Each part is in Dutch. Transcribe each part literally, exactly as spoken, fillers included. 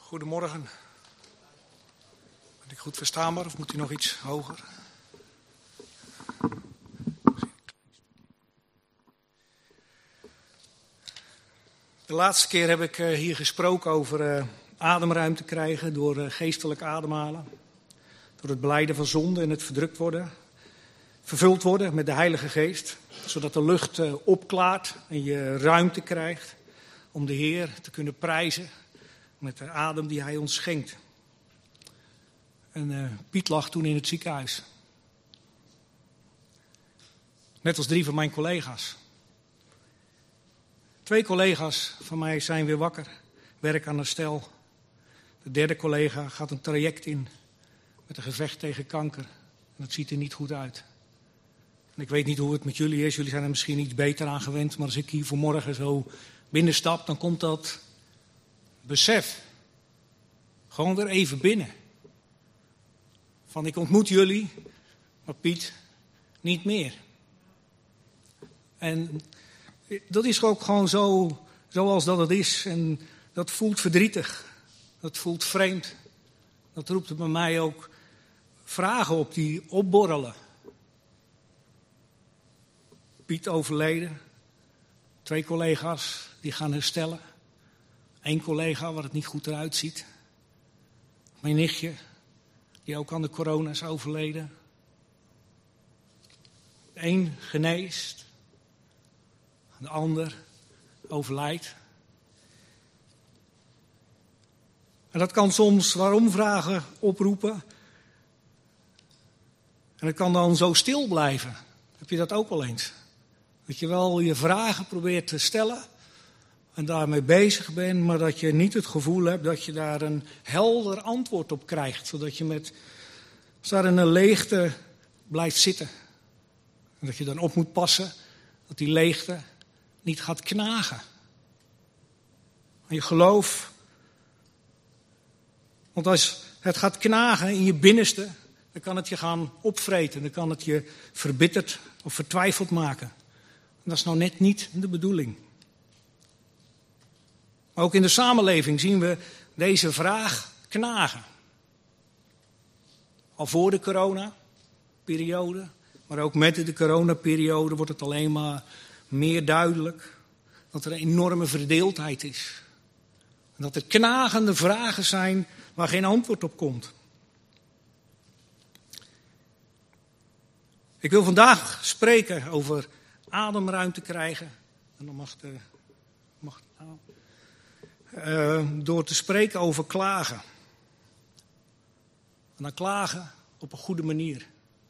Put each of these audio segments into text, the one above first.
Goedemorgen. Ben ik goed verstaanbaar of moet u nog iets hoger? De laatste keer heb ik hier gesproken over ademruimte krijgen door geestelijk ademhalen. Door het belijden van zonde en het verdrukt worden. Vervuld worden met de Heilige Geest. Zodat de lucht opklaart en je ruimte krijgt om de Heer te kunnen prijzen met de adem die Hij ons schenkt. En uh, Piet lag toen in het ziekenhuis. Net als drie van mijn collega's. Twee collega's van mij zijn weer wakker, werken aan herstel. De derde collega gaat een traject in met een gevecht tegen kanker. En dat ziet er niet goed uit. En ik weet niet hoe het met jullie is, jullie zijn er misschien iets beter aan gewend. Maar als ik hier vanmorgen zo binnenstap, dan komt dat besef. Gewoon weer even binnen. Van ik ontmoet jullie, maar Piet niet meer. En dat is ook gewoon zo, zoals dat het is. En dat voelt verdrietig. Dat voelt vreemd. Dat roept bij mij ook vragen op die opborrelen. Piet overleden. Twee collega's die gaan herstellen. Eén collega waar het niet goed eruit ziet. Mijn nichtje, die ook aan de corona is overleden. Eén geneest. De ander overlijdt. En dat kan soms waarom-vragen oproepen. En het kan dan zo stil blijven. Heb je dat ook wel eens? Dat je wel je vragen probeert te stellen en daarmee bezig bent, maar dat je niet het gevoel hebt dat je daar een helder antwoord op krijgt. Zodat je met, als daar in een leegte blijft zitten. En dat je dan op moet passen dat die leegte niet gaat knagen. En je geloof. Want als het gaat knagen in je binnenste, dan kan het je gaan opvreten. Dan kan het je verbitterd of vertwijfeld maken. En dat is nou net niet de bedoeling. Maar ook in de samenleving zien we deze vraag knagen. Al voor de coronaperiode, maar ook met de coronaperiode wordt het alleen maar meer duidelijk dat er een enorme verdeeldheid is. En dat er knagende vragen zijn waar geen antwoord op komt. Ik wil vandaag spreken over ademruimte krijgen. En dan mag de, mag de, uh, door te spreken over klagen. En dan klagen op een goede manier.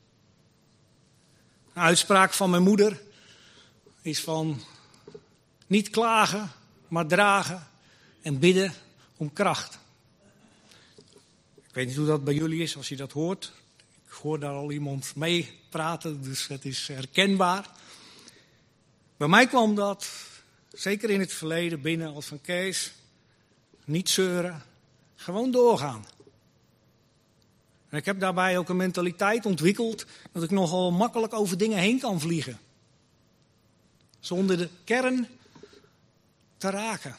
Een uitspraak van mijn moeder is van niet klagen, maar dragen en bidden om kracht. Ik weet niet hoe dat bij jullie is als je dat hoort. Ik hoor daar al iemand mee praten, dus het is herkenbaar. Bij mij kwam dat, zeker in het verleden, binnen als van Kees, niet zeuren, gewoon doorgaan. En ik heb daarbij ook een mentaliteit ontwikkeld dat ik nogal makkelijk over dingen heen kan vliegen. Zonder de kern te raken.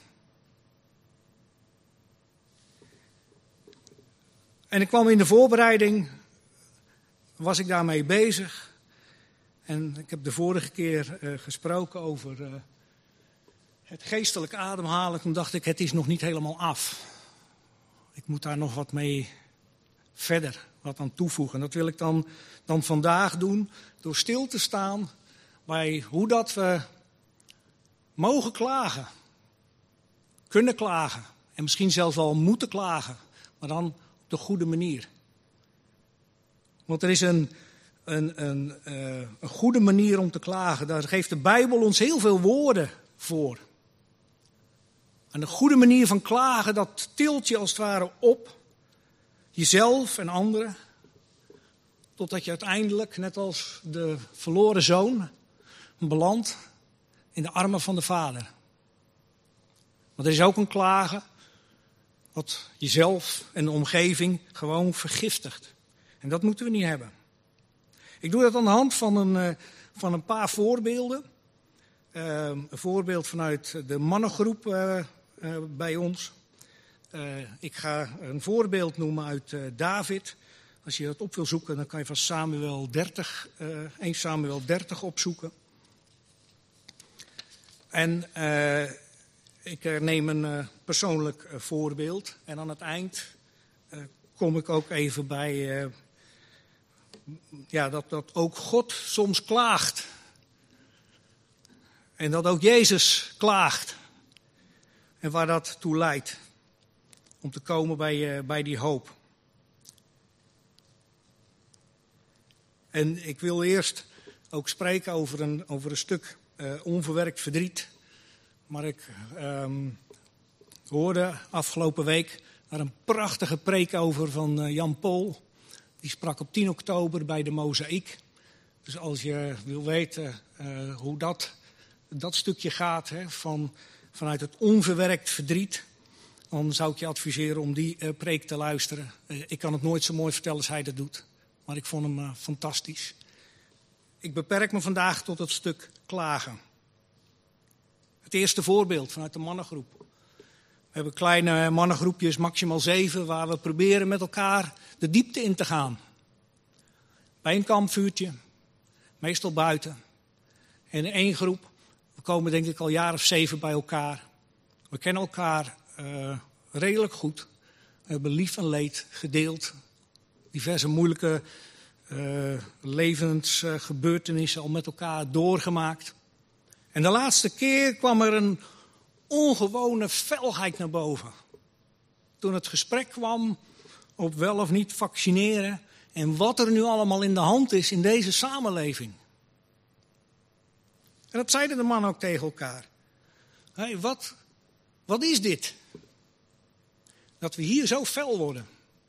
En ik kwam in de voorbereiding, was ik daarmee bezig. En ik heb de vorige keer uh, gesproken over uh, het geestelijk ademhalen. Toen dacht ik, het is nog niet helemaal af. Ik moet daar nog wat mee verder, wat aan toevoegen. Dat wil ik dan, dan vandaag doen, door stil te staan bij hoe dat we mogen klagen. Kunnen klagen. En misschien zelfs wel moeten klagen. Maar dan op de goede manier. Want er is een, een, een, uh, een goede manier om te klagen. Daar geeft de Bijbel ons heel veel woorden voor. En de goede manier van klagen, dat tilt je als het ware op. Jezelf en anderen. Totdat je uiteindelijk, net als de verloren zoon, belandt in de armen van de Vader. Want er is ook een klagen wat jezelf en de omgeving gewoon vergiftigt. En dat moeten we niet hebben. Ik doe dat aan de hand van een, van een paar voorbeelden. Uh, een voorbeeld vanuit de mannengroep uh, uh, bij ons. Uh, ik ga een voorbeeld noemen uit uh, David. Als je dat op wil zoeken, dan kan je van Samuel dertig, uh, eerste Samuel dertig opzoeken. En uh, ik uh, neem een uh, persoonlijk uh, voorbeeld. En aan het eind uh, kom ik ook even bij uh, ja, dat, dat ook God soms klaagt. En dat ook Jezus klaagt. En waar dat toe leidt. Om te komen bij, uh, bij die hoop. En ik wil eerst ook spreken over een, over een stuk uh, onverwerkt verdriet. Maar ik um, hoorde afgelopen week daar een prachtige preek over van uh, Jan Pol. Die sprak op tien oktober bij de Mozaïek. Dus als je wil weten uh, hoe dat, dat stukje gaat, hè, van, vanuit het onverwerkt verdriet, dan zou ik je adviseren om die uh, preek te luisteren. Uh, ik kan het nooit zo mooi vertellen als hij dat doet. Maar ik vond hem uh, fantastisch. Ik beperk me vandaag tot het stuk klagen. Het eerste voorbeeld vanuit de mannengroep. We hebben kleine mannengroepjes, maximaal zeven, waar we proberen met elkaar de diepte in te gaan. Bij een kampvuurtje, meestal buiten. En in één groep, we komen denk ik al een jaar of zeven bij elkaar. We kennen elkaar uh, redelijk goed. We hebben lief en leed gedeeld. Diverse moeilijke uh, levensgebeurtenissen uh, al met elkaar doorgemaakt. En de laatste keer kwam er een ongewone felheid naar boven. Toen het gesprek kwam op wel of niet vaccineren en wat er nu allemaal in de hand is in deze samenleving. En dat zeiden de mannen ook tegen elkaar. Hey, wat, wat is dit? Dat we hier zo fel worden.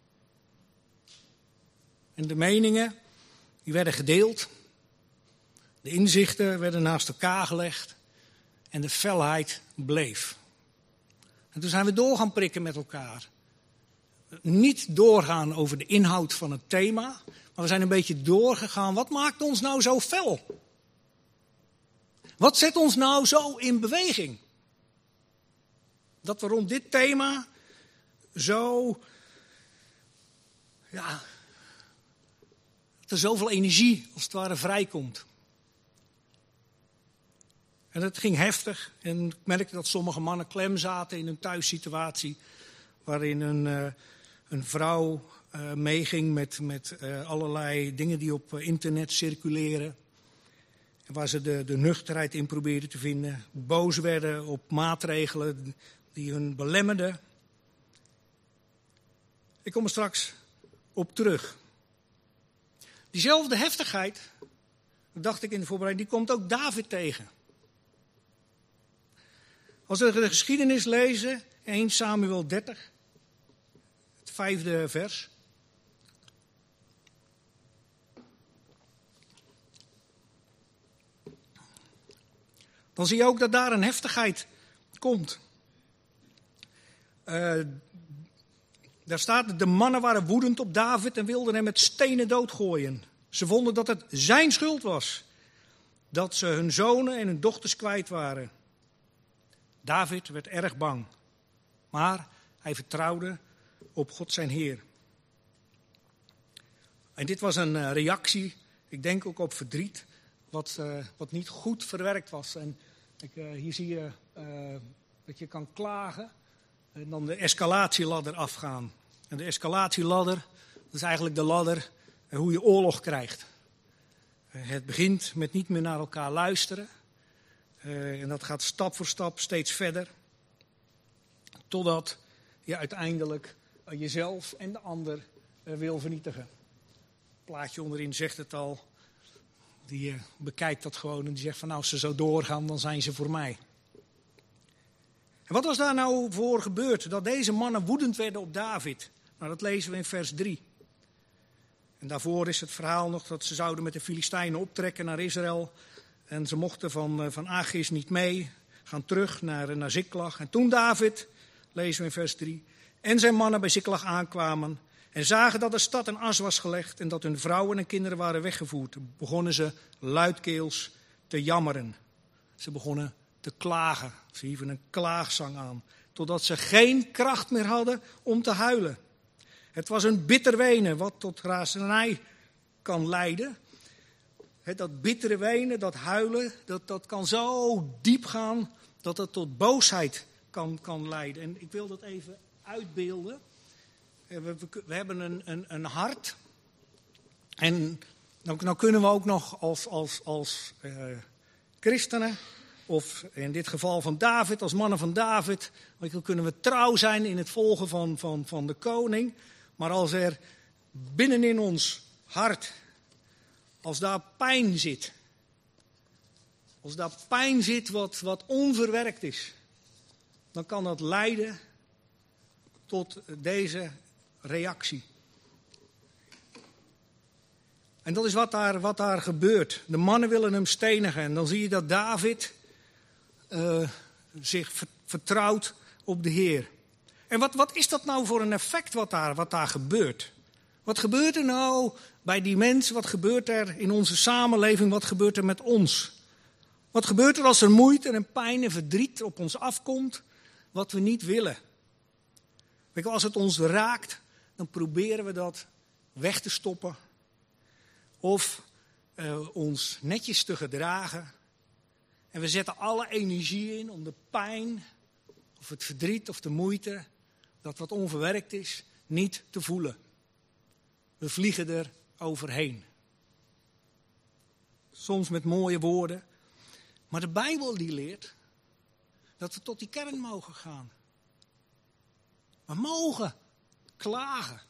En de meningen, die werden gedeeld. De inzichten werden naast elkaar gelegd. En de felheid bleef. En toen zijn we door gaan prikken met elkaar. Niet doorgaan over de inhoud van het thema. Maar we zijn een beetje doorgegaan. Wat maakt ons nou zo fel? Wat zet ons nou zo in beweging? Dat we rond dit thema zo... Ja... dat er zoveel energie als het ware vrijkomt. En het ging heftig. En ik merkte dat sommige mannen klem zaten in een thuissituatie. Waarin een, uh, een vrouw uh, meeging met, met uh, allerlei dingen die op uh, internet circuleren. En waar ze de, de nuchterheid in probeerden te vinden. Boos werden op maatregelen die hun belemmerden. Ik kom er straks op terug. Diezelfde heftigheid, dacht ik in de voorbereiding, die komt ook David tegen. Als we de geschiedenis lezen, eerste Samuel dertig, het vijfde vers. Dan zie je ook dat daar een heftigheid komt. Uh, Daar staat, de mannen waren woedend op David en wilden hem met stenen doodgooien. Ze vonden dat het zijn schuld was. Dat ze hun zonen en hun dochters kwijt waren. David werd erg bang. Maar hij vertrouwde op God zijn Heer. En dit was een reactie, ik denk ook op verdriet, wat, uh, wat niet goed verwerkt was. En ik, uh, hier zie je uh, dat je kan klagen en dan de escalatieladder afgaan. En de escalatieladder, dat is eigenlijk de ladder uh, hoe je oorlog krijgt. Uh, het begint met niet meer naar elkaar luisteren. Uh, en dat gaat stap voor stap steeds verder. Totdat je uiteindelijk uh, jezelf en de ander uh, wil vernietigen. Het plaatje onderin zegt het al. Die uh, bekijkt dat gewoon en die zegt van nou, als ze zo doorgaan, dan zijn ze voor mij. En wat was daar nou voor gebeurd? Dat deze mannen woedend werden op David. Nou, dat lezen we in vers drie. En daarvoor is het verhaal nog dat ze zouden met de Filistijnen optrekken naar Israël. En ze mochten van, van Achis niet mee, gaan terug naar, naar Ziklag. En toen David, lezen we in vers drie, en zijn mannen bij Ziklag aankwamen en zagen dat de stad in as was gelegd en dat hun vrouwen en kinderen waren weggevoerd, begonnen ze luidkeels te jammeren. Ze begonnen te klagen. Ze hieven een klaagzang aan. totdat ze geen kracht meer hadden om te huilen. Het was een bitter wenen wat tot razernij kan leiden. He, dat bittere wenen, dat huilen, dat, dat kan zo diep gaan dat het tot boosheid kan, kan leiden. En ik wil dat even uitbeelden. We, we, we hebben een, een, een hart. En dan, dan kunnen we ook nog als, als, als uh, christenen, of in dit geval van David, als mannen van David, dan kunnen we trouw zijn in het volgen van, van, van de koning. Maar als er binnenin ons hart, als daar pijn zit, als daar pijn zit wat, wat onverwerkt is, dan kan dat leiden tot deze reactie. En dat is wat daar, wat daar gebeurt. De mannen willen hem stenigen. En dan zie je dat David uh, zich vertrouwt op de Heer. En wat, wat is dat nou voor een effect wat daar, wat daar gebeurt? Wat gebeurt er nou bij die mensen? Wat gebeurt er in onze samenleving? Wat gebeurt er met ons? Wat gebeurt er als er moeite en pijn en verdriet op ons afkomt? Wat we niet willen. Kijk, als het ons raakt, dan proberen we dat weg te stoppen. Of uh, ons netjes te gedragen. En we zetten alle energie in om de pijn, of het verdriet of de moeite, dat wat onverwerkt is, niet te voelen. We vliegen er overheen. Soms met mooie woorden. Maar de Bijbel die leert dat we tot die kern mogen gaan. We mogen klagen.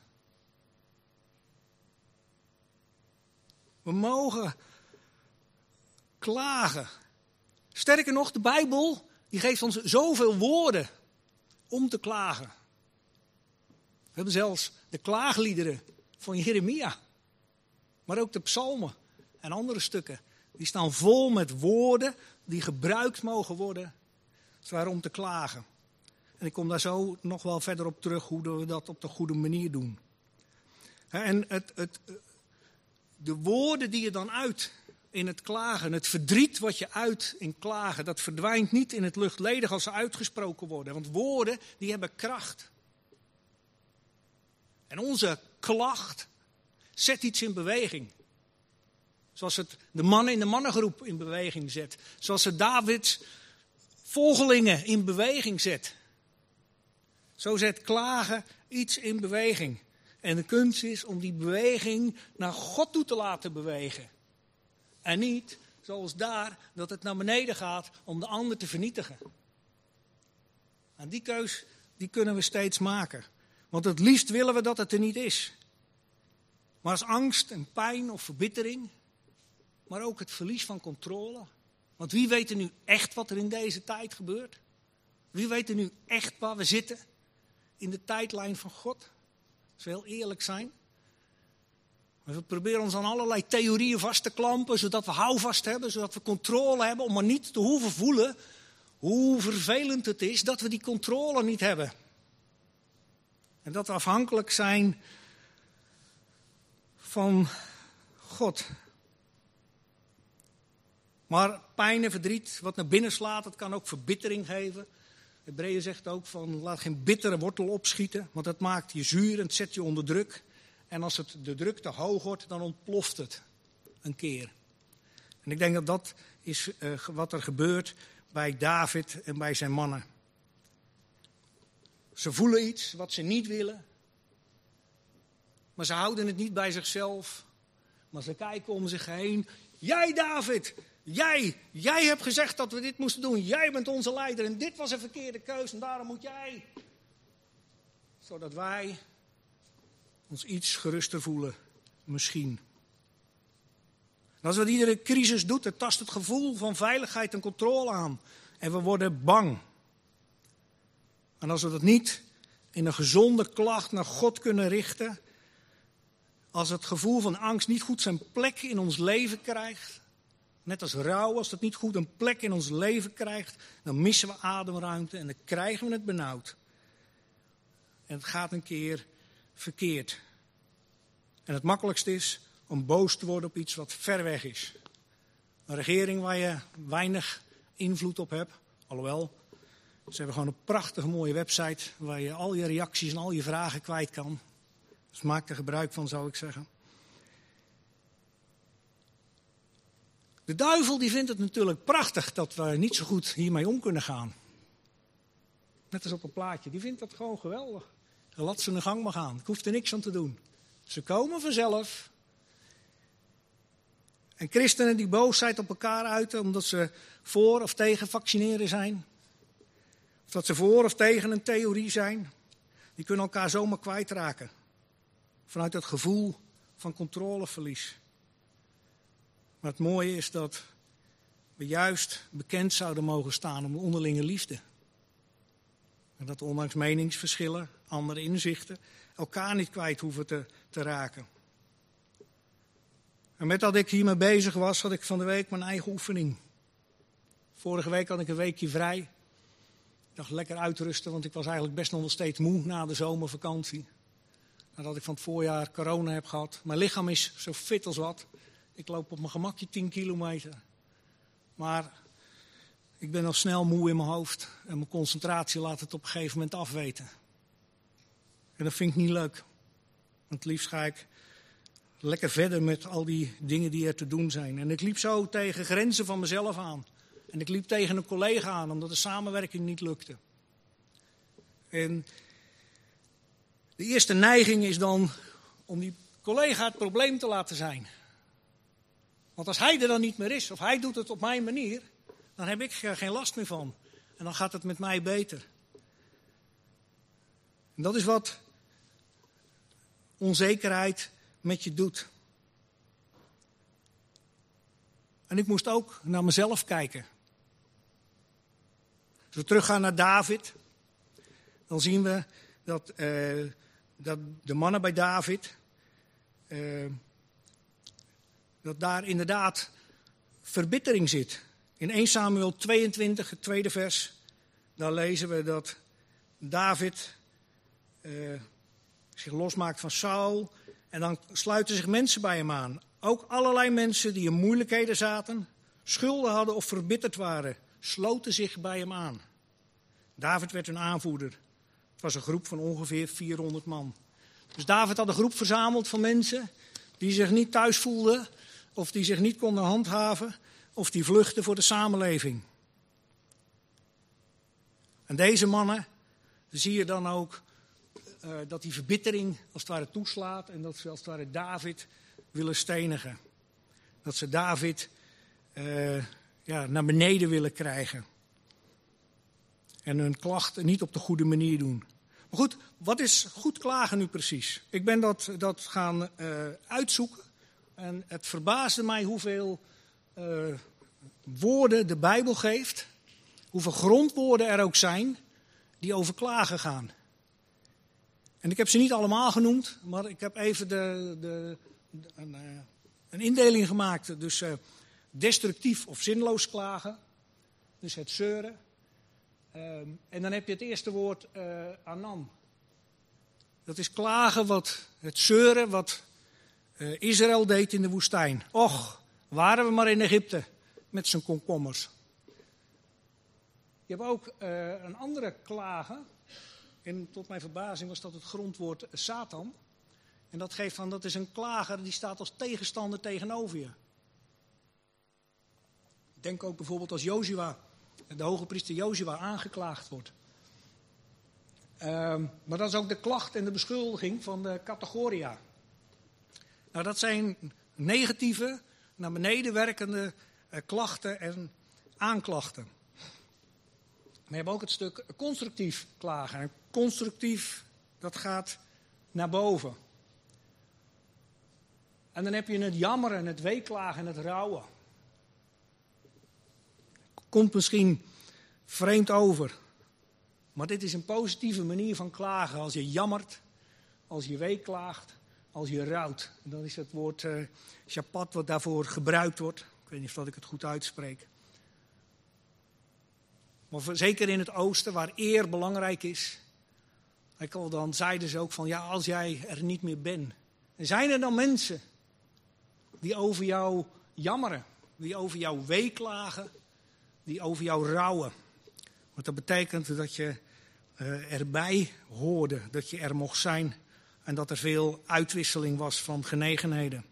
We mogen klagen. Sterker nog, de Bijbel die geeft ons zoveel woorden om te klagen. We hebben zelfs de klaagliederen van Jeremia. Maar ook de psalmen en andere stukken. Die staan vol met woorden die gebruikt mogen worden om te klagen. En ik kom daar zo nog wel verder op terug hoe we dat op de goede manier doen. En het, het, de woorden die je dan uit in het klagen, het verdriet wat je uit in klagen, dat verdwijnt niet in het luchtledig als ze uitgesproken worden. Want woorden die hebben kracht. En onze klacht zet iets in beweging. Zoals het de mannen in de mannengroep in beweging zet. Zoals het Davids volgelingen in beweging zet. Zo zet klagen iets in beweging. En de kunst is om die beweging naar God toe te laten bewegen. En niet, zoals daar, dat het naar beneden gaat om de ander te vernietigen. En die keus, die kunnen we steeds maken. Want het liefst willen we dat het er niet is. Maar als angst en pijn of verbittering, maar ook het verlies van controle. Want wie weet er nu echt wat er in deze tijd gebeurt? Wie weet er nu echt waar we zitten in de tijdlijn van God? Als we heel eerlijk zijn. We proberen ons aan allerlei theorieën vast te klampen, zodat we houvast hebben, zodat we controle hebben, om maar niet te hoeven voelen hoe vervelend het is dat we die controle niet hebben. En dat we afhankelijk zijn van God. Maar pijn en verdriet, wat naar binnen slaat, dat kan ook verbittering geven. Hebreeën zegt ook van, laat geen bittere wortel opschieten, want dat maakt je zuur en het zet je onder druk. En als het, de druk te hoog wordt, dan ontploft het een keer. En ik denk dat dat is uh, wat er gebeurt bij David en bij zijn mannen. Ze voelen iets wat ze niet willen. Maar ze houden het niet bij zichzelf. Maar ze kijken om zich heen. Jij David, jij, jij hebt gezegd dat we dit moesten doen. Jij bent onze leider en dit was een verkeerde keus en daarom moet jij. Zodat wij ons iets geruster voelen, misschien. En als wat iedere crisis doet, het tast het gevoel van veiligheid en controle aan. En we worden bang. En als we dat niet in een gezonde klacht naar God kunnen richten, als het gevoel van angst niet goed zijn plek in ons leven krijgt, net als rouw, als dat niet goed een plek in ons leven krijgt, dan missen we ademruimte en dan krijgen we het benauwd. En het gaat een keer verkeerd. En het makkelijkste is om boos te worden op iets wat ver weg is. Een regering waar je weinig invloed op hebt, alhoewel, Ze hebben gewoon een prachtige mooie website waar je al je reacties en al je vragen kwijt kan. Dus maak er gebruik van, zou ik zeggen. De duivel die vindt het natuurlijk prachtig dat we niet zo goed hiermee om kunnen gaan. Net als op een plaatje. Die vindt dat gewoon geweldig. Laat ze hun gang maar gaan. Ik hoef er niks aan te doen. Ze komen vanzelf. En christenen die boosheid op elkaar uiten omdat ze voor of tegen vaccineren zijn. Of dat ze voor of tegen een theorie zijn. Die kunnen elkaar zomaar kwijtraken. Vanuit het gevoel van controleverlies. Maar het mooie is dat we juist bekend zouden mogen staan om de onderlinge liefde. En dat we ondanks meningsverschillen, andere inzichten, elkaar niet kwijt hoeven te, te raken. En met dat ik hiermee bezig was, had ik van de week mijn eigen oefening. Vorige week had ik een weekje vrij. Ik dacht lekker uitrusten, want ik was eigenlijk best nog wel steeds moe na de zomervakantie. Nadat ik van het voorjaar corona heb gehad. Mijn lichaam is zo fit als wat. Ik loop op mijn gemakje tien kilometer. Maar ik ben al snel moe in mijn hoofd. En mijn concentratie laat het op een gegeven moment afweten. En dat vind ik niet leuk. Want het liefst ga ik lekker verder met al die dingen die er te doen zijn. En ik liep zo tegen grenzen van mezelf aan. En ik liep tegen een collega aan, omdat de samenwerking niet lukte. En de eerste neiging is dan om die collega het probleem te laten zijn. Want als hij er dan niet meer is, of hij doet het op mijn manier, dan heb ik er geen last meer van. En dan gaat het met mij beter. En dat is wat onzekerheid met je doet. En ik moest ook naar mezelf kijken. Als we teruggaan naar David, dan zien we dat, uh, dat de mannen bij David, uh, dat daar inderdaad verbittering zit. In eerste Samuel tweeëntwintig, het tweede vers, daar lezen we dat David uh, zich losmaakt van Saul. En dan sluiten zich mensen bij hem aan. Ook allerlei mensen die in moeilijkheden zaten, schulden hadden of verbitterd waren, sloten zich bij hem aan. David werd hun aanvoerder. Het was een groep van ongeveer vierhonderd man. Dus David had een groep verzameld van mensen die zich niet thuis voelden, of die zich niet konden handhaven, of die vluchtten voor de samenleving. En deze mannen, zie je dan ook uh, dat die verbittering als het ware toeslaat en dat ze als het ware David willen stenigen. Dat ze David uh, ja, naar beneden willen krijgen. En hun klachten niet op de goede manier doen. Maar goed, wat is goed klagen nu precies? Ik ben dat, dat gaan uh, uitzoeken. En het verbaasde mij hoeveel uh, woorden de Bijbel geeft. Hoeveel grondwoorden er ook zijn die over klagen gaan. En ik heb ze niet allemaal genoemd, maar ik heb even de, de, de, een, uh, een indeling gemaakt. Dus uh, destructief of zinloos klagen. Dus het zeuren. Um, en dan heb je het eerste woord uh, anan. Dat is klagen, wat, het zeuren wat uh, Israël deed in de woestijn. Och, waren we maar in Egypte met zijn komkommers. Je hebt ook uh, een andere klagen. En tot mijn verbazing was dat het grondwoord Satan. En dat geeft van, dat is een klager die staat als tegenstander tegenover je. Denk ook bijvoorbeeld als Jozua, de hoge priester Jozua, aangeklaagd wordt. Um, maar dat is ook de klacht en de beschuldiging van de categoria. Nou, dat zijn negatieve, naar beneden werkende uh, klachten en aanklachten. We hebben ook het stuk constructief klagen. En constructief, dat gaat naar boven. En dan heb je het jammeren, het weeklagen en het rouwen. Komt misschien vreemd over. Maar dit is een positieve manier van klagen. Als je jammert, als je weeklaagt, als je rouwt. En dan is het woord uh, shapat wat daarvoor gebruikt wordt. Ik weet niet of ik het goed uitspreek. Maar voor, zeker in het oosten, waar eer belangrijk is. Dan zeiden ze ook van, ja, als jij er niet meer bent. En zijn er dan mensen die over jou jammeren, die over jou weeklagen, die over jou rouwen. Want dat betekent dat je uh, erbij hoorde, dat je er mocht zijn en dat er veel uitwisseling was van genegenheden.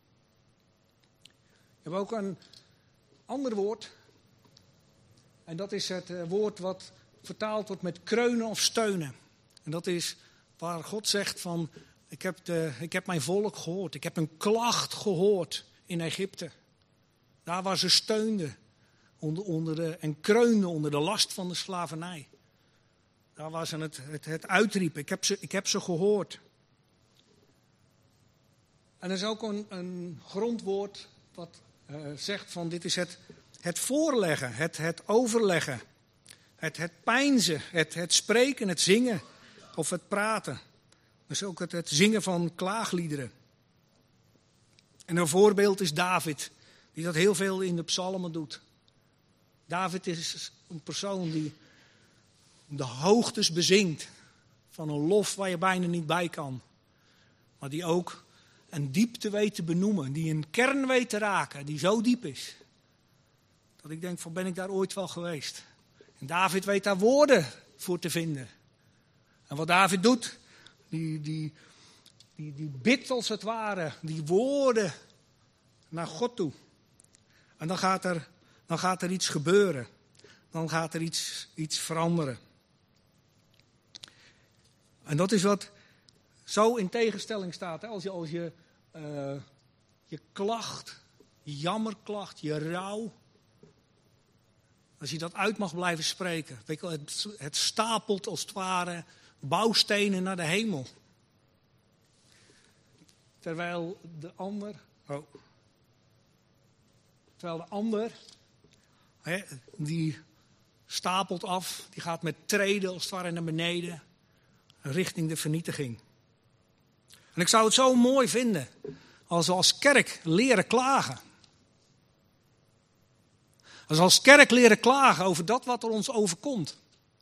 We hebben ook een ander woord. En dat is het uh, woord wat vertaald wordt met kreunen of steunen. En dat is waar God zegt van, ik heb, de, ik heb mijn volk gehoord. Ik heb een klacht gehoord in Egypte. Daar waar ze steunden onder, onder de, en kreunden onder de last van de slavernij. Daar waar ze het, het, het uitriepen. Ik heb, ze, ik heb ze gehoord. En er is ook een, een grondwoord wat uh, zegt van dit is het, het voorleggen, het, het overleggen. Het, het peinzen, het, het spreken, het zingen of het praten. Dus ook het, het zingen van klaagliederen. En een voorbeeld is David, die dat heel veel in de psalmen doet. David is een persoon die de hoogtes bezingt van een lof waar je bijna niet bij kan. Maar die ook een diepte weet te benoemen, die een kern weet te raken, die zo diep is. Dat ik denk van, ben ik daar ooit wel geweest? En David weet daar woorden voor te vinden. En wat David doet, die, die, die, die bidt als het ware, die woorden naar God toe. En dan gaat er, dan gaat er iets gebeuren. Dan gaat er iets, iets veranderen. En dat is wat zo in tegenstelling staat. Hè? Als je, als je, uh, je klacht, je jammerklacht, je rouw, als je dat uit mag blijven spreken. Weet je wel, het, het stapelt als het ware bouwstenen naar de hemel. Terwijl de ander... Oh, terwijl de ander, hè, die stapelt af, die gaat met treden als het ware naar beneden, richting de vernietiging. En ik zou het zo mooi vinden als we als kerk leren klagen. Als we als kerk leren klagen over dat wat er ons overkomt.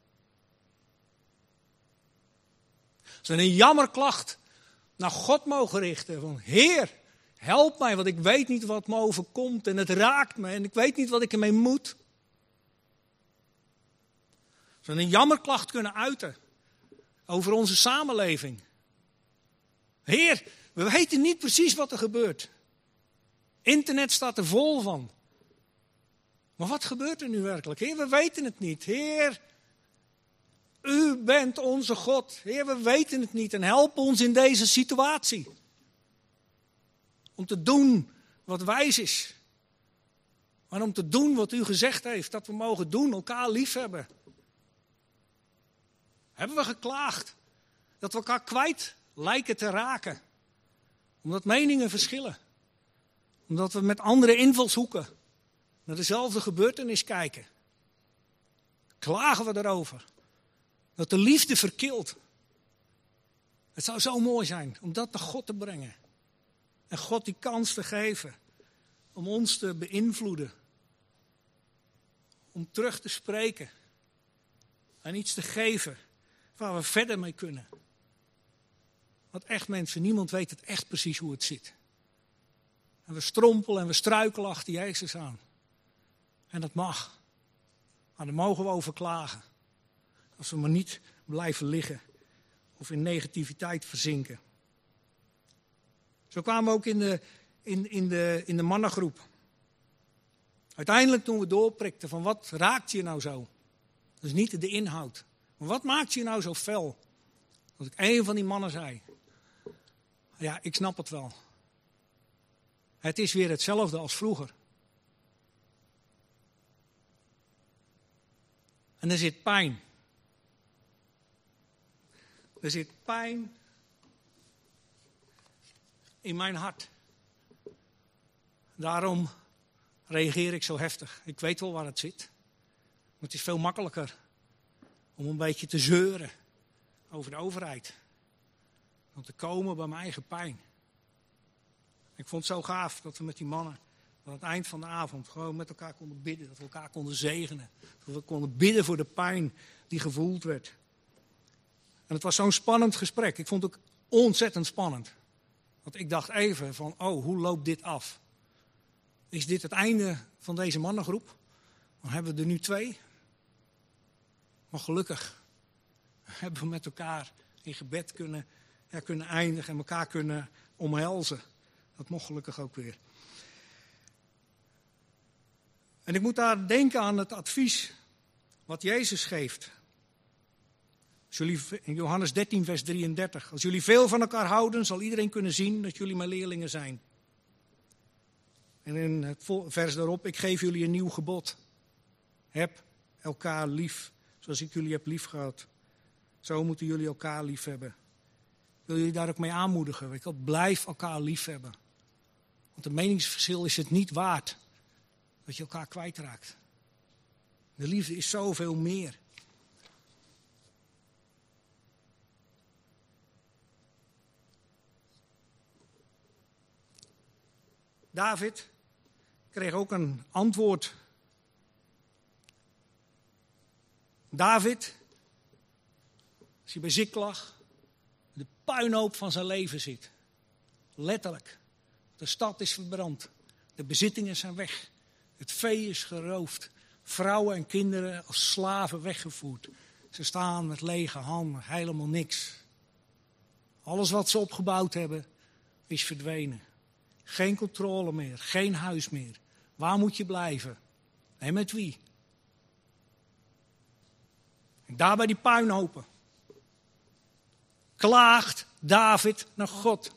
Als we een jammerklacht naar God mogen richten. Van Heer, help mij, want ik weet niet wat me overkomt. En het raakt me en ik weet niet wat ik ermee moet. Als we een jammerklacht kunnen uiten over onze samenleving. Heer, we weten niet precies wat er gebeurt. Internet staat er vol van. Maar wat gebeurt er nu werkelijk? Heer, we weten het niet. Heer, u bent onze God. Heer, we weten het niet en help ons in deze situatie. Om te doen wat wijs is. Maar om te doen wat u gezegd heeft dat we mogen doen, elkaar liefhebben. Hebben we geklaagd dat we elkaar kwijt lijken te raken. Omdat meningen verschillen. Omdat we met andere invalshoeken naar dezelfde gebeurtenis kijken. Klagen we erover. Dat de liefde verkilt. Het zou zo mooi zijn om dat naar God te brengen. En God die kans te geven om ons te beïnvloeden. Om terug te spreken. En iets te geven waar we verder mee kunnen. Want echt mensen, niemand weet het echt precies hoe het zit. En we strompelen en we struikelen achter Jezus aan. En dat mag. Maar daar mogen we over klagen. Als we maar niet blijven liggen. Of in negativiteit verzinken. Zo kwamen we ook in de, in, in de, in de mannengroep. Uiteindelijk toen we doorprikten van wat raakt je nou zo? Dat is niet de inhoud. Maar wat maakt je nou zo fel? Dat ik een van die mannen zei. Ja, ik snap het wel. Het is weer hetzelfde als vroeger. En er zit pijn. Er zit pijn in mijn hart. Daarom reageer ik zo heftig. Ik weet wel waar het zit. Maar het is veel makkelijker om een beetje te zeuren over de overheid. Dan te komen bij mijn eigen pijn. Ik vond het zo gaaf dat we met die mannen aan het eind van de avond gewoon met elkaar konden bidden. Dat we elkaar konden zegenen. Dat we konden bidden voor de pijn die gevoeld werd. En het was zo'n spannend gesprek. Ik vond het ook ontzettend spannend. Want ik dacht even van, oh, hoe loopt dit af? Is dit het einde van deze mannengroep? Dan hebben we er nu twee. Maar gelukkig hebben we met elkaar in gebed kunnen, ja, kunnen eindigen en elkaar kunnen omhelzen. Dat mocht gelukkig ook weer. En ik moet daar denken aan het advies wat Jezus geeft. Als jullie, in Johannes dertien, vers drieëndertig. Als jullie veel van elkaar houden, zal iedereen kunnen zien dat jullie mijn leerlingen zijn. En in het vers daarop, ik geef jullie een nieuw gebod. Heb elkaar lief, zoals ik jullie heb lief gehad. Zo moeten jullie elkaar lief hebben. Ik wil jullie daar ook mee aanmoedigen. Weet je wel, blijf elkaar lief hebben. Want een meningsverschil is het niet waard dat je elkaar kwijtraakt. De liefde is zoveel meer. David kreeg ook een antwoord. David, als hij bij Ziklag, de puinhoop van zijn leven zit. Letterlijk. De stad is verbrand. De bezittingen zijn weg. Het vee is geroofd. Vrouwen en kinderen als slaven weggevoerd. Ze staan met lege handen, helemaal niks. Alles wat ze opgebouwd hebben, is verdwenen. Geen controle meer, geen huis meer. Waar moet je blijven? En met wie? En daar bij die puinhopen klaagt David naar God.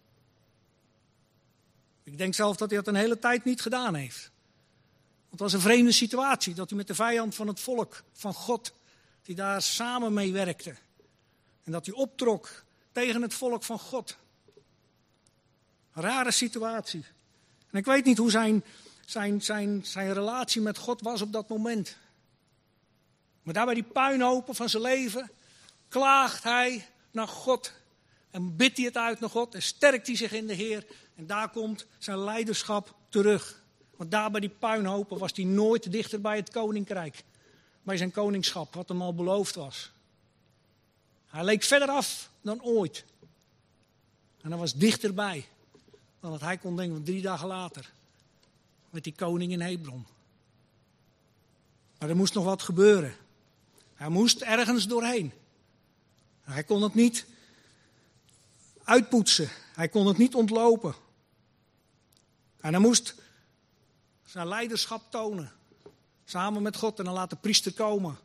Ik denk zelf dat hij dat een hele tijd niet gedaan heeft. Want het was een vreemde situatie dat hij met de vijand van het volk, van God, die daar samen mee werkte. En dat hij optrok tegen het volk van God. Een rare situatie. En ik weet niet hoe zijn, zijn, zijn, zijn relatie met God was op dat moment. Maar daar bij die puinhopen van zijn leven klaagt hij naar God. En bidt hij het uit naar God en sterkt hij zich in de Heer. En daar komt zijn leiderschap terug. Want daar bij die puinhopen was hij nooit dichter bij het koninkrijk. Bij zijn koningschap, wat hem al beloofd was. Hij leek verder af dan ooit. En hij was dichterbij dan dat hij kon denken, drie dagen later. Met die koning in Hebron. Maar er moest nog wat gebeuren. Hij moest ergens doorheen. Hij kon het niet uitpoetsen. Hij kon het niet ontlopen. En hij moest zijn leiderschap tonen. Samen met God en dan laat de priester komen.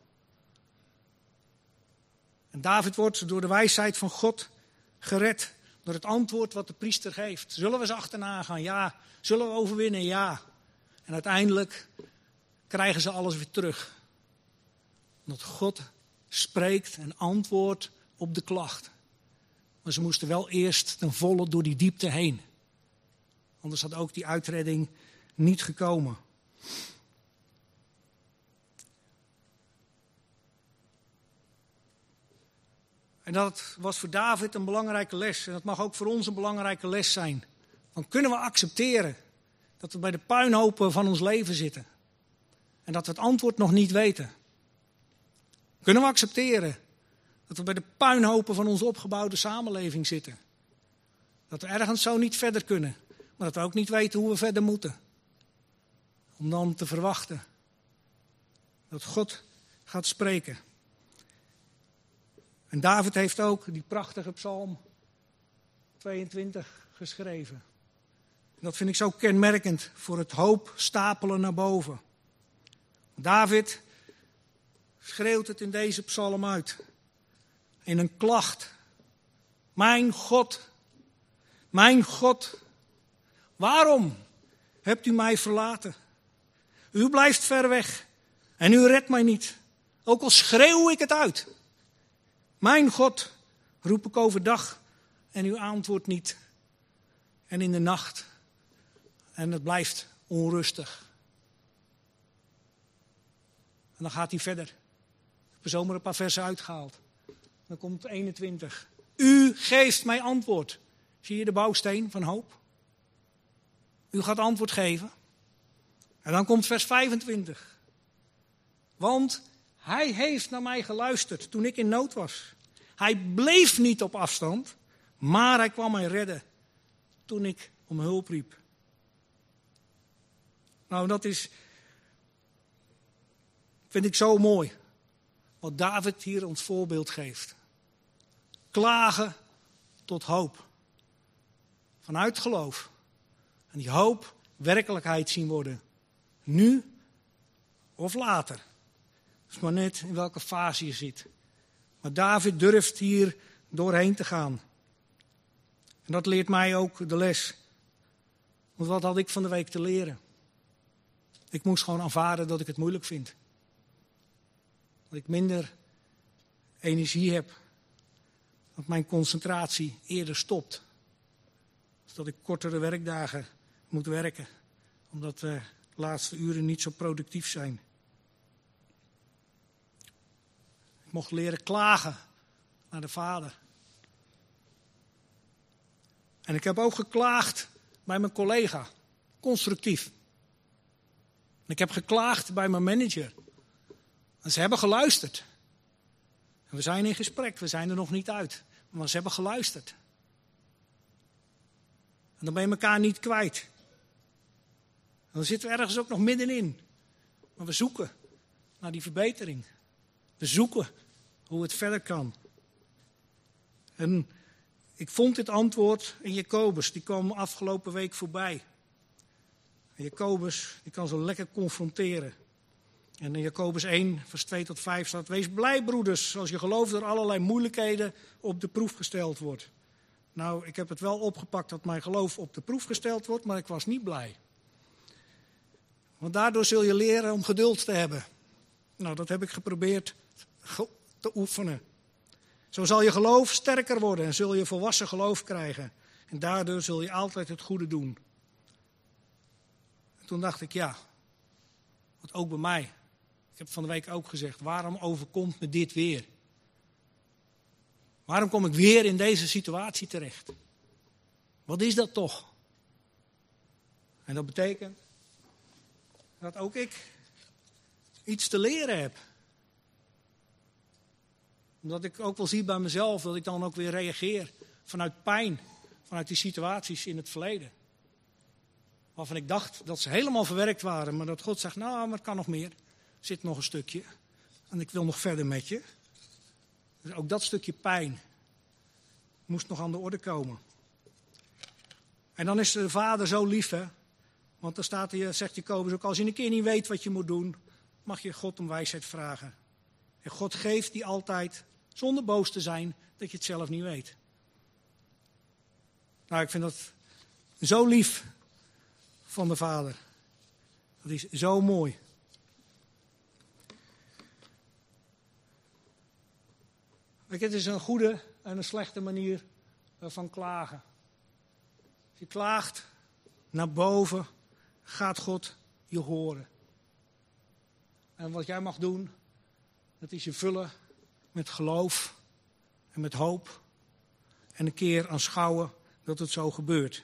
En David wordt door de wijsheid van God gered. Door het antwoord wat de priester geeft. Zullen we ze achterna gaan? Ja. Zullen we overwinnen? Ja. En uiteindelijk krijgen ze alles weer terug. Omdat God spreekt en antwoordt op de klacht. Maar ze moesten wel eerst ten volle door die diepte heen. Anders had ook die uitredding niet gekomen. En dat was voor David een belangrijke les. En dat mag ook voor ons een belangrijke les zijn. Dan kunnen we accepteren dat we bij de puinhopen van ons leven zitten. En dat we het antwoord nog niet weten. Kunnen we accepteren dat we bij de puinhopen van onze opgebouwde samenleving zitten. Dat we ergens zo niet verder kunnen. Maar dat we ook niet weten hoe we verder moeten. Om dan te verwachten dat God gaat spreken. En David heeft ook die prachtige psalm tweeëntwintig geschreven. En dat vind ik zo kenmerkend voor het hoop stapelen naar boven. David schreeuwt het in deze psalm uit. In een klacht. Mijn God, mijn God, waarom hebt u mij verlaten? U blijft ver weg en u redt mij niet. Ook al schreeuw ik het uit. Mijn God, roep ik overdag en u antwoordt niet. En in de nacht. En het blijft onrustig. En dan gaat hij verder. Ik heb er zomaar een paar versen uitgehaald. Dan komt eenentwintig. U geeft mij antwoord. Zie je de bouwsteen van hoop? U gaat antwoord geven. En dan komt vers vijfentwintig. Want hij heeft naar mij geluisterd toen ik in nood was. Hij bleef niet op afstand, maar hij kwam mij redden toen ik om hulp riep. Nou, dat is, vind ik zo mooi. wat David hier ons voorbeeld geeft. Klagen tot hoop. Vanuit geloof. En die hoop werkelijkheid zien worden. Nu of later. Het is maar net in welke fase je zit. Maar David durft hier doorheen te gaan. En dat leert mij ook de les. Want wat had ik van de week te leren? Ik moest gewoon aanvaarden dat ik het moeilijk vind. Dat ik minder energie heb. Dat mijn concentratie eerder stopt. Dus dat ik kortere werkdagen moet werken. Omdat de laatste uren niet zo productief zijn. Ik mocht leren klagen naar de Vader. En ik heb ook geklaagd bij mijn collega. Constructief. En ik heb geklaagd bij mijn manager. En ze hebben geluisterd. En we zijn in gesprek, we zijn er nog niet uit. Maar ze hebben geluisterd. En dan ben je elkaar niet kwijt. En dan zitten we ergens ook nog middenin. Maar we zoeken naar die verbetering. We zoeken hoe het verder kan. En ik vond dit antwoord in Jacobus. Die kwam afgelopen week voorbij. En Jacobus die kan zo lekker confronteren. En in Jacobus één, vers twee tot vijf staat: wees blij, broeders, als je geloof door allerlei moeilijkheden op de proef gesteld wordt. Nou, ik heb het wel opgepakt dat mijn geloof op de proef gesteld wordt, maar ik was niet blij. Want daardoor zul je leren om geduld te hebben. Nou, dat heb ik geprobeerd te oefenen. Zo zal je geloof sterker worden en zul je volwassen geloof krijgen. En daardoor zul je altijd het goede doen. En toen dacht ik, ja, want ook bij mij. Ik heb van de week ook gezegd, waarom overkomt me dit weer? Waarom kom ik weer in deze situatie terecht? Wat is dat toch? En dat betekent dat ook ik iets te leren heb. Omdat ik ook wel zie bij mezelf dat ik dan ook weer reageer vanuit pijn, vanuit die situaties in het verleden. Waarvan ik dacht dat ze helemaal verwerkt waren, maar dat God zegt, nou, maar het kan nog meer. Er zit nog een stukje en ik wil nog verder met je. Dus ook dat stukje pijn moest nog aan de orde komen. En dan is de Vader zo lief, hè. Want dan staat hier, zegt Jacobus ook, als je een keer niet weet wat je moet doen, mag je God om wijsheid vragen. En God geeft die altijd, zonder boos te zijn, dat je het zelf niet weet. Nou, ik vind dat zo lief van de Vader. Dat is zo mooi. Kijk, het is een goede en een slechte manier van klagen. Als je klaagt naar boven, gaat God je horen. En wat jij mag doen, dat is je vullen met geloof en met hoop. En een keer aanschouwen dat het zo gebeurt.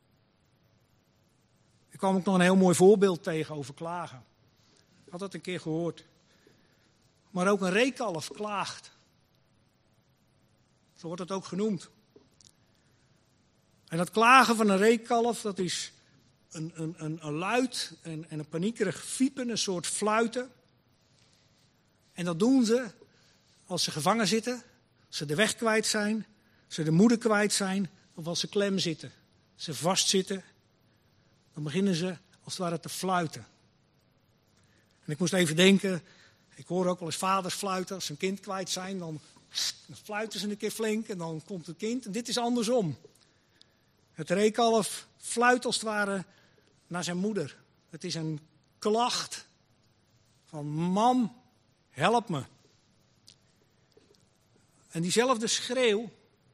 Ik kwam ook nog een heel mooi voorbeeld tegen over klagen. Ik had dat een keer gehoord. Maar ook een reekalf klaagt. Zo wordt het ook genoemd. En dat klagen van een reekalf, dat is een, een, een, een luid en, en een paniekerig fiepen, een soort fluiten. En dat doen ze als ze gevangen zitten, als ze de weg kwijt zijn, als ze de moeder kwijt zijn, of als ze klem zitten. Als ze vastzitten, dan beginnen ze als het ware te fluiten. En ik moest even denken, ik hoor ook wel eens vaders fluiten, als ze een kind kwijt zijn, dan, dan fluiten ze een keer flink en dan komt het kind. En dit is andersom. Het reekalf fluit als het ware naar zijn moeder. Het is een klacht van mam, help me. En diezelfde schreeuw,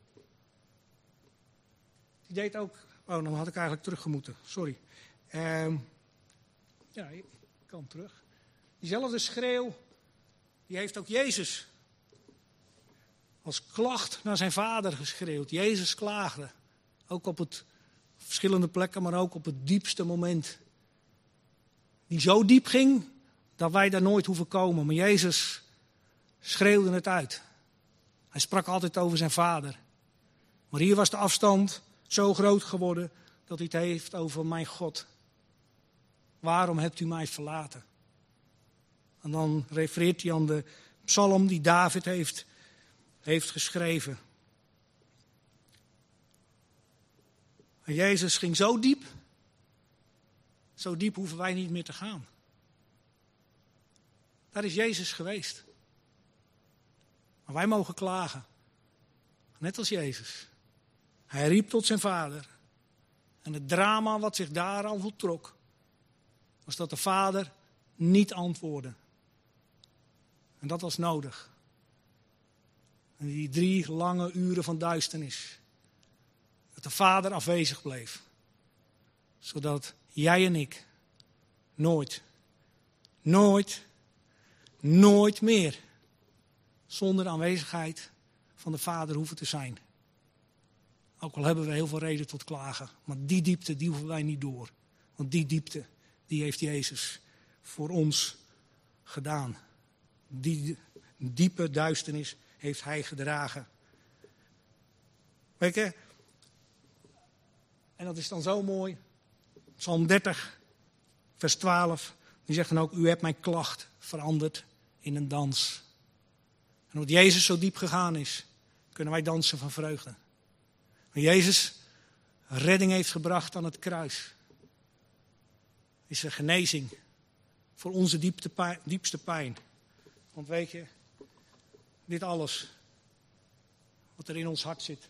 die deed ook... Oh, dan had ik eigenlijk teruggemoeten, sorry. Uh, ja, ik kan terug. Diezelfde schreeuw, die heeft ook Jezus als klacht naar zijn vader geschreeuwd. Jezus klaagde. Ook op het verschillende plekken, maar ook op het diepste moment. Die zo diep ging, dat wij daar nooit hoeven komen. Maar Jezus schreeuwde het uit. Hij sprak altijd over zijn vader. Maar hier was de afstand zo groot geworden dat hij het heeft over mijn God. Waarom hebt u mij verlaten? En dan refereert hij aan de psalm die David heeft, heeft geschreven. En Jezus ging zo diep, zo diep hoeven wij niet meer te gaan. Daar is Jezus geweest. Maar wij mogen klagen. Net als Jezus. Hij riep tot zijn vader. En het drama wat zich daar al voltrok, was dat de vader niet antwoordde. En dat was nodig. En die drie lange uren van duisternis. Dat de vader afwezig bleef. Zodat jij en ik nooit, nooit, nooit meer zonder de aanwezigheid van de vader hoeven te zijn. Ook al hebben we heel veel reden tot klagen. Maar die diepte, die hoeven wij niet door. Want die diepte, die heeft Jezus voor ons gedaan. Die diepe duisternis heeft hij gedragen. Weet je? En dat is dan zo mooi. Psalm dertig, vers twaalf. Die zegt dan ook, u hebt mijn klacht veranderd in een dans. En omdat Jezus zo diep gegaan is, kunnen wij dansen van vreugde. En Jezus redding heeft gebracht aan het kruis. Is er genezing voor onze diepste pijn, diepste pijn. Want weet je, dit alles wat er in ons hart zit.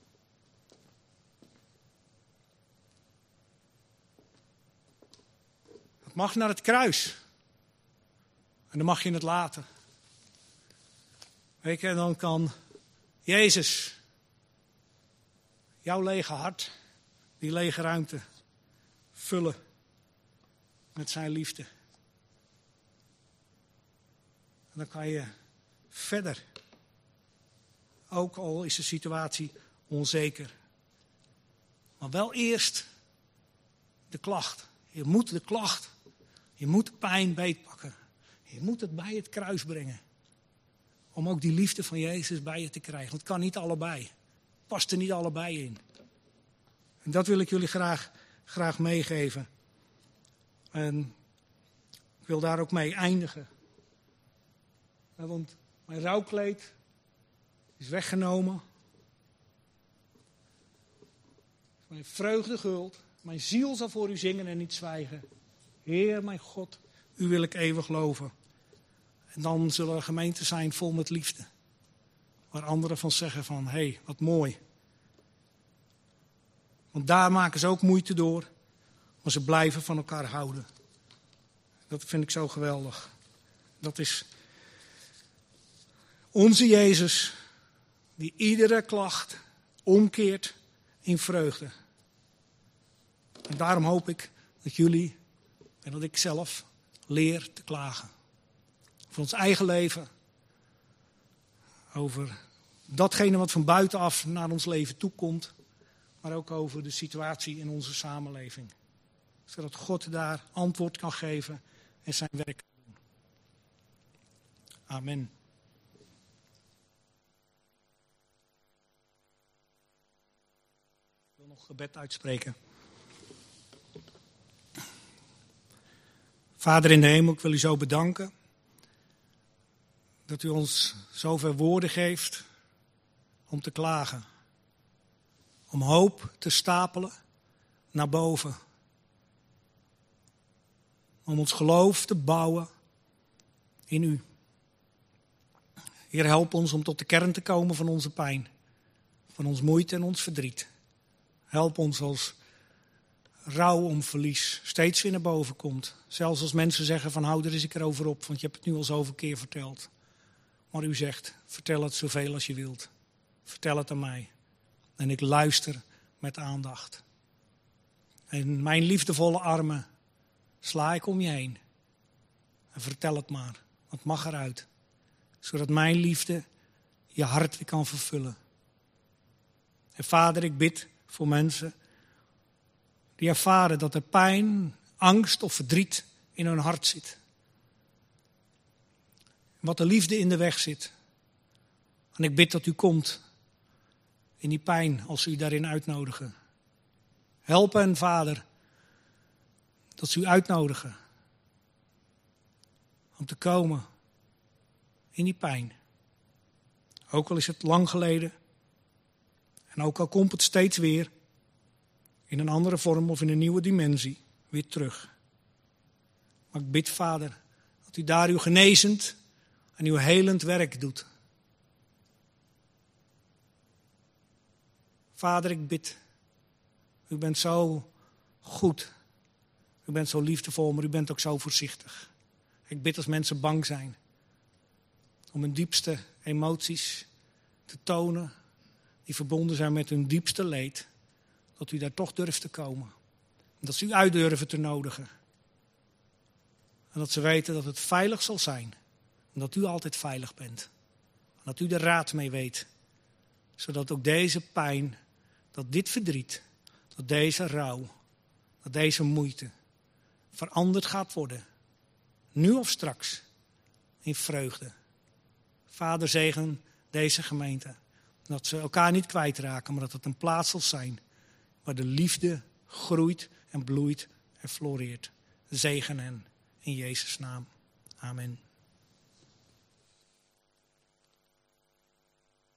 Het mag naar het kruis. En dan mag je het laten. Weet je, en dan kan Jezus jouw lege hart, die lege ruimte, vullen met zijn liefde. En dan kan je verder. Ook al is de situatie onzeker. Maar wel eerst de klacht. Je moet de klacht. Je moet de pijn beetpakken. Je moet het bij het kruis brengen. Om ook die liefde van Jezus bij je te krijgen. Want het kan niet allebei. Past er niet allebei in. En dat wil ik jullie graag, graag meegeven. En ik wil daar ook mee eindigen. Want mijn rouwkleed is weggenomen. Mijn vreugde guld. Mijn ziel zal voor u zingen en niet zwijgen. Heer, mijn God, u wil ik eeuwig loven. En dan zullen er gemeenten zijn vol met liefde. Waar anderen van zeggen van, hé, hey, wat mooi. Want daar maken ze ook moeite door. Maar ze blijven van elkaar houden. Dat vind ik zo geweldig. Dat is onze Jezus, die iedere klacht omkeert in vreugde. En daarom hoop ik dat jullie en dat ik zelf leer te klagen. Voor ons eigen leven. Over datgene wat van buitenaf naar ons leven toekomt. Maar ook over de situatie in onze samenleving. Zodat God daar antwoord kan geven en zijn werk kan doen. Amen. Ik wil nog gebed uitspreken. Vader in de hemel, ik wil u zo bedanken. Dat u ons zoveel woorden geeft om te klagen. Om hoop te stapelen naar boven. Om ons geloof te bouwen in u. Heer, help ons om tot de kern te komen van onze pijn. Van ons moeite en ons verdriet. Help ons als rouw om verlies steeds weer naar boven komt. Zelfs als mensen zeggen van hou er eens een keer over op, want je hebt het nu al zoveel keer verteld. Maar u zegt, vertel het zoveel als je wilt. Vertel het aan mij. En ik luister met aandacht. En mijn liefdevolle armen sla ik om je heen. En vertel het maar. Het mag eruit. Zodat mijn liefde je hart weer kan vervullen. En Vader, ik bid voor mensen die ervaren dat er pijn, angst of verdriet in hun hart zit. Wat de liefde in de weg zit. En ik bid dat u komt in die pijn als u daarin uitnodigen. Help hen, Vader, dat ze u uitnodigen om te komen in die pijn. Ook al is het lang geleden. En ook al komt het steeds weer in een andere vorm of in een nieuwe dimensie weer terug. Maar ik bid, Vader, dat u daar uw genezend en uw helend werk doet. Vader, ik bid. U bent zo goed. U bent zo liefdevol, maar u bent ook zo voorzichtig. Ik bid als mensen bang zijn om hun diepste emoties te tonen, die verbonden zijn met hun diepste leed, dat u daar toch durft te komen. En dat ze u uit durven te nodigen. En dat ze weten dat het veilig zal zijn. En dat u altijd veilig bent. En dat u de raad mee weet. Zodat ook deze pijn, dat dit verdriet, dat deze rouw, dat deze moeite veranderd gaat worden. Nu of straks. In vreugde. Vader, zegen deze gemeente. Dat ze elkaar niet kwijtraken, maar dat het een plaats zal zijn waar de liefde groeit en bloeit en floreert. Zegen hen in Jezus' naam. Amen.